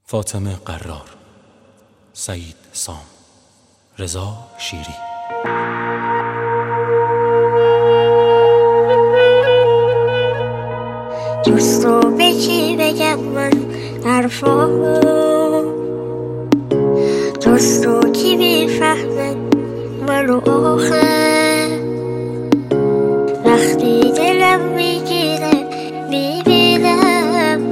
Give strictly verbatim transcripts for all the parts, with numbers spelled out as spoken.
فاطمه قرار، سعید سام، رضا شیری. دوست رو به کی بگم من حرفامو، دوست رو کی میفهمه منو آخه، وقتی دلم میگیره میبینم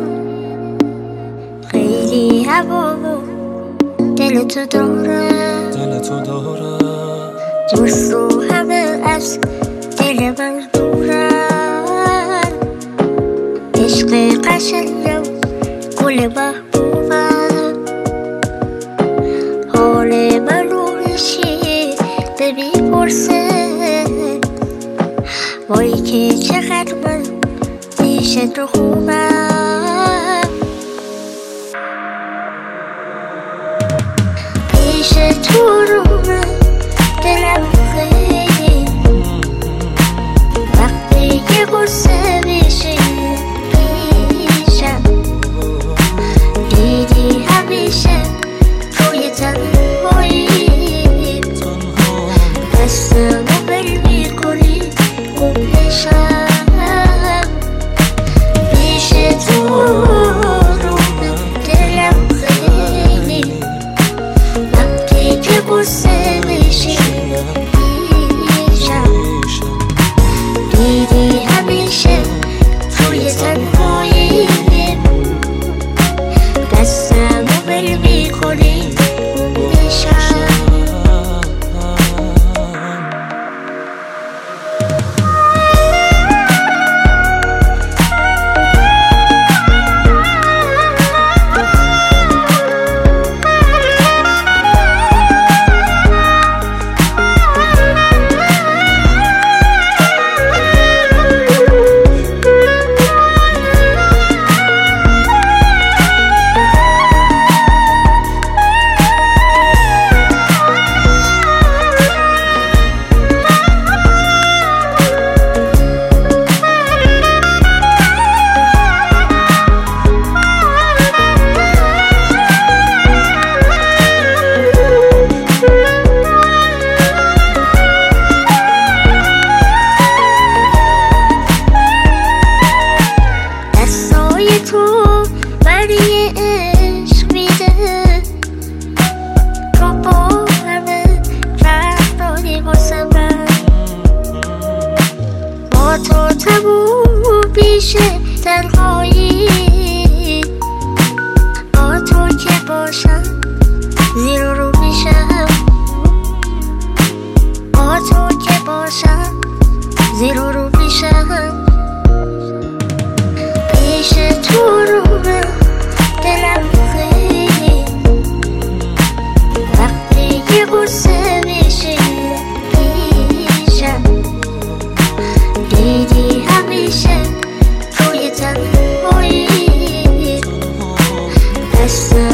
خیلی هوامو دل تو دارم، دل تو دارم. دوست رو همه از دل من دورن، عشق قشنگم گل محبوبم، حال من رو هیچی نمیپرسه، وای که چقدر من پیش تو خوبم، پیش تو رو من دلم خیلی، وقتی که غصه میشی پیشم، دیدی همیشه توی تنهایی دستمو بل میکنی خوب نشم، پیش تو رو من دلم خیلی، وقتی که غصه میشی پیشم، دیدی همیشه توی تنهایی دستمو بل میکنی خوب نشم. تو منی عشق میده، تو با همه فرق داری واسه من، با تو تموم میشه تنهایی، با تو که باشم زیر رو میشم، با تو که باشم زیر رو میشم، پیش تو رو من دلم خیلی، وقتی که غصه میشی پیشم، دیدی همیشه توی تنهایی دستم